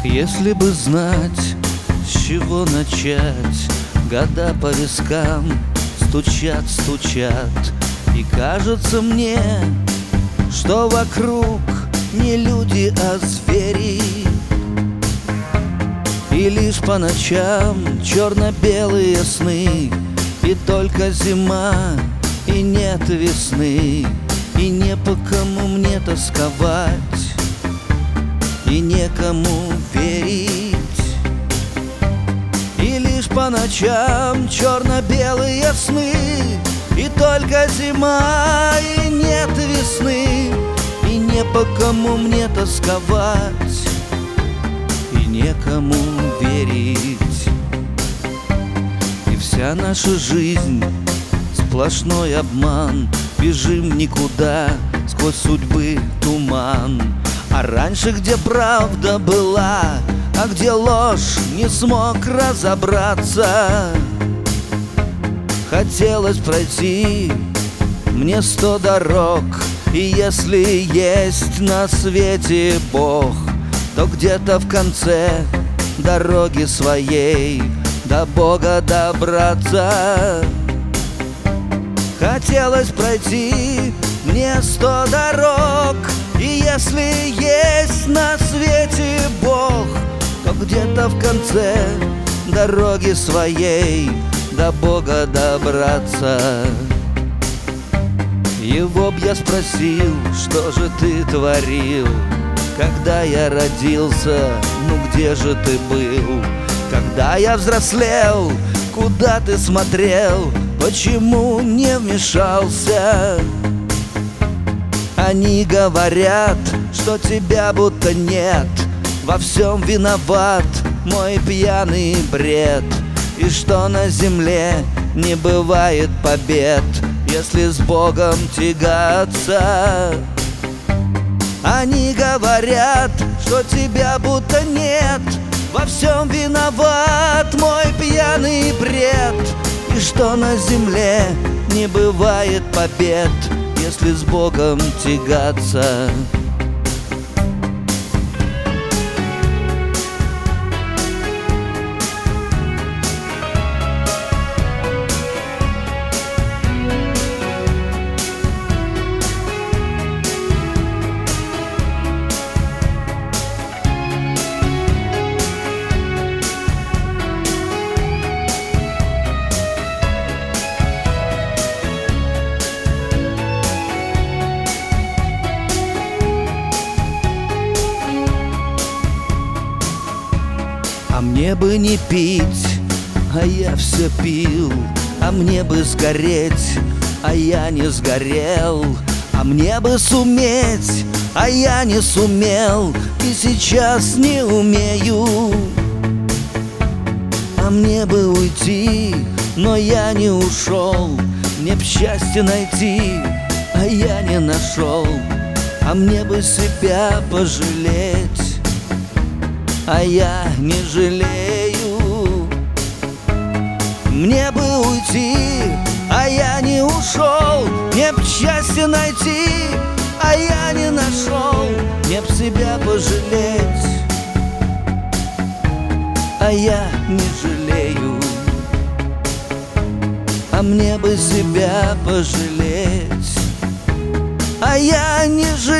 Если бы знать, с чего начать, года по вискам стучат, стучат. И кажется мне, что вокруг не люди, а звери. И лишь по ночам черно-белые сны, и только зима, и нет весны, и не по кому мне тосковать, и некому верить. И лишь по ночам черно-белые сны, и только зима, и нет весны, и не по кому мне тосковать, и некому верить. И вся наша жизнь сплошной обман, бежим никуда, сквозь судьбы туман. А раньше где правда была, а где ложь, не смог разобраться. Хотелось пройти мне 100 дорог, и если есть на свете Бог, то где-то в конце дороги своей до Бога добраться. Хотелось пройти мне 100 дорог, и если есть на свете Бог, то где-то в конце дороги своей до Бога добраться. Его б я спросил, что же ты творил, когда я родился, ну где же ты был? Когда я взрослел, куда ты смотрел, почему не вмешался? Они говорят, что тебя будто нет, во всем виноват мой пьяный бред, и что на земле не бывает побед, если с Богом тягаться. Они говорят, что тебя будто нет, во всем виноват мой пьяный бред, и что на земле не бывает побед, если с Богом тягаться. А мне бы не пить, а я все пил. А мне бы сгореть, а я не сгорел. А мне бы суметь, а я не сумел, и сейчас не умею. А мне бы уйти, но я не ушел. Мне б счастье найти, а я не нашел. А мне бы себя пожалеть, а я не жалею. Мне бы уйти, а я не ушел. Мне б счастье найти, а я не нашел. Мне б себя пожалеть, а я не жалею. А мне бы себя пожалеть, а я не жалею.